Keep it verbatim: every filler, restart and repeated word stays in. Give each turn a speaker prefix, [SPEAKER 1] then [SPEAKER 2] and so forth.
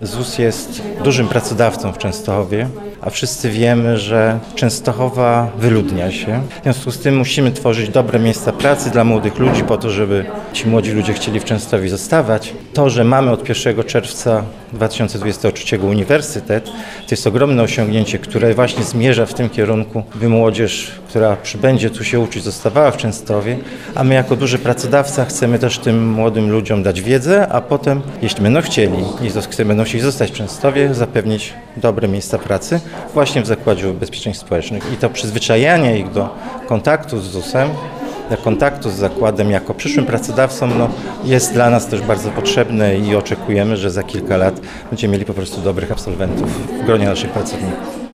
[SPEAKER 1] ZUS jest dużym pracodawcą w Częstochowie, a wszyscy wiemy, że Częstochowa wyludnia się. W związku z tym musimy tworzyć dobre miejsca pracy dla młodych ludzi po to, żeby ci młodzi ludzie chcieli w Częstochowie zostawać. To, że mamy od pierwszego czerwca dwa tysiące dwudziestego trzeciego uniwersytet, to jest ogromne osiągnięcie, które właśnie zmierza w tym kierunku, by młodzież, która przybędzie tu się uczyć, zostawała w Częstochowie, a my jako duży pracodawca chcemy też tym młodym ludziom dać wiedzę, a potem, jeśli będą chcieli i będą chcieli zostać w Częstochowie, zapewnić dobre miejsca pracy właśnie w Zakładzie Ubezpieczeń Społecznych. I to przyzwyczajanie ich do kontaktu z ZUS-em, do kontaktu z zakładem jako przyszłym pracodawcą no, jest dla nas też bardzo potrzebne i oczekujemy, że za kilka lat będziemy mieli po prostu dobrych absolwentów w gronie naszych pracowników.